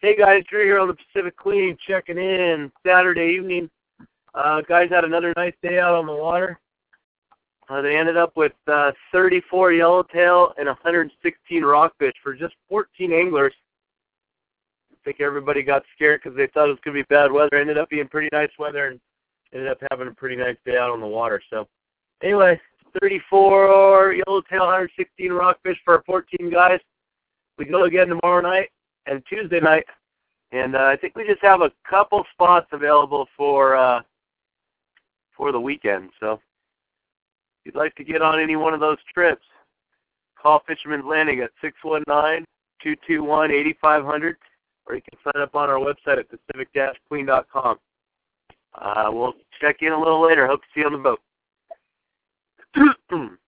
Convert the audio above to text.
Hey guys, Drew here on the Pacific Queen, checking in Saturday evening. Guys had another nice day out on the water. They ended up with 34 yellowtail and 116 rockfish for just 14 anglers. I think everybody got scared because they thought it was going to be bad weather. Ended up being pretty nice weather and ended up having a pretty nice day out on the water. So anyway, 34 yellowtail, 116 rockfish for 14 guys. We go again tomorrow night and Tuesday night. And I think we just have a couple spots available for the weekend. So if you'd like to get on any one of those trips, call Fisherman's Landing at 619-221-8500, or you can sign up on our website at pacific-queen.com. We'll check in a little later. Hope to see you on the boat.